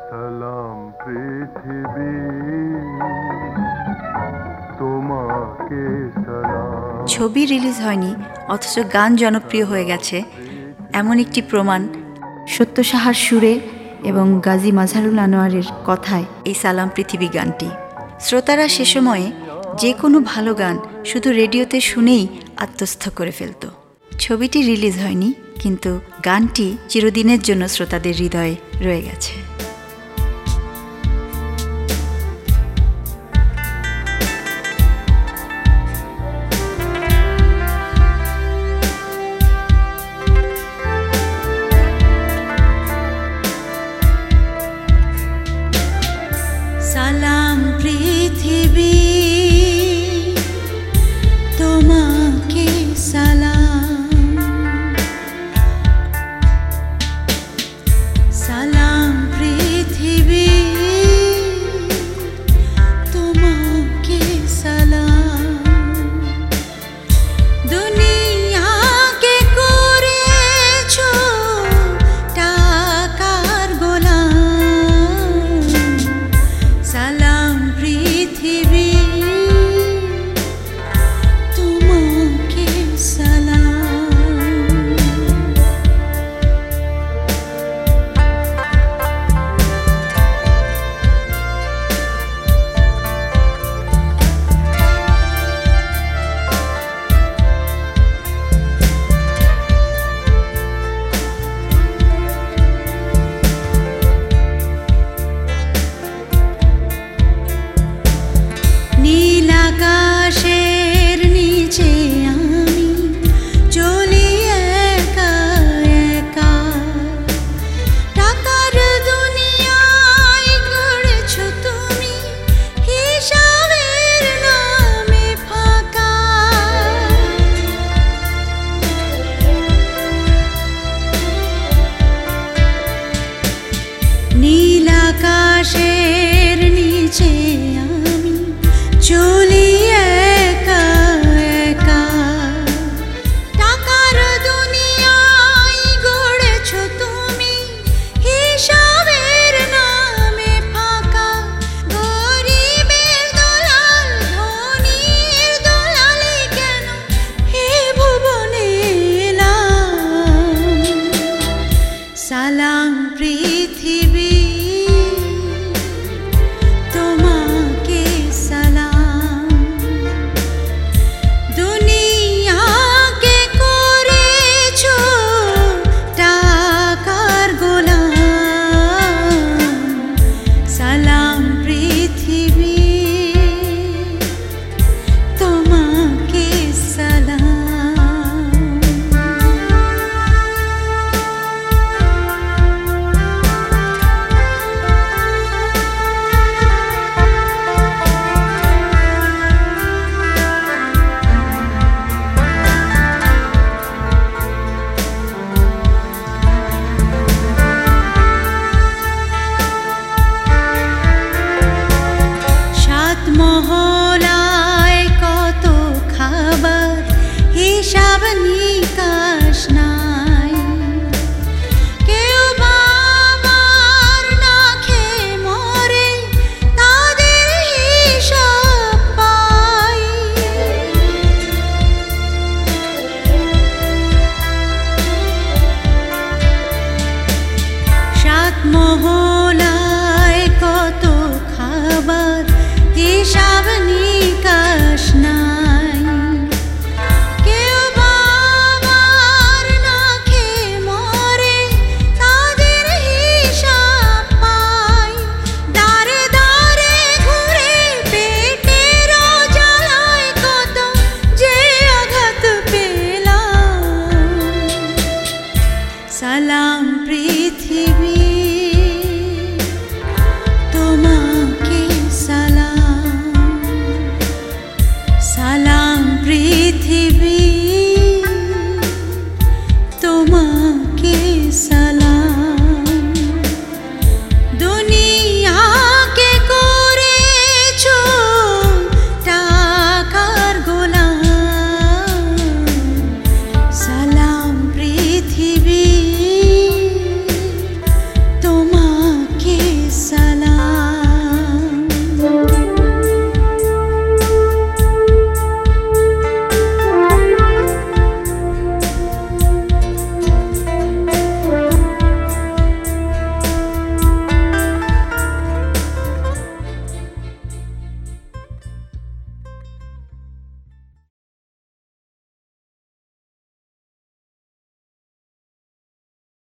সালাম পৃথিবী তোমাকে সালাম। ছবি রিলিজ হয়নি অথচ গান জনপ্রিয় হয়ে গেছে, এমন একটি প্রমাণ সত্য সাহার সুরে এবং গাজী মাজহারুল আনোয়ারের কথায় এই সালাম পৃথিবী গানটি। শ্রোতারা সে সময়ে যে কোনো ভালো গান শুধু রেডিওতে শুনেই আত্মস্থ করে ফেলত। ছবিটি রিলিজ হয়নি, কিন্তু গানটি চিরদিনের জন্য শ্রোতাদের হৃদয়ে রয়ে গেছে। সালাম পৃথিবী তোমাকে সালাম, সালাম পৃথিবী তোমাকে সালাম। দুনিয়াকে করেছো টাকার গোলাম, সালাম পৃথিবী তোমাকে সালাম। নীল আকাশের নিচে আমি চলি একা একা, টাকার দুনিয়ায় গড়েছো তুমি হিসাবের নামে ফাঁকা। নীল আকাশের নিচে আমি চলি একা একা, টাকার দুনিয়ায় গড়েছো তুমি হিসাবের নামে ফাঁকা। গরিবের দলাল ধনীর দলালি কেন হে ভুবনে এলাম, সালাম পৃথিবী তোমাকে সালাম। দুনিয়াকে করেছো টাকার গোলাম, সালাম পৃথিবী তোমাকে সালাম। সাত মহলায় কত খাবার হিসাব নিকাশ নাই, কেউ বাবার না খেয়ে মরে তাদের হিসাব পাই। সাত মহলায় কত খাবার হিসাব নিকাশ নাই, কেউ বাবার না খেয়ে মরে তাদের হিসাব পাই। দাঁড়ে দাঁড়ে ঘুরে পেটের জ্বালায় কত যে আঘাত পেলাম, সালাম পৃথিবী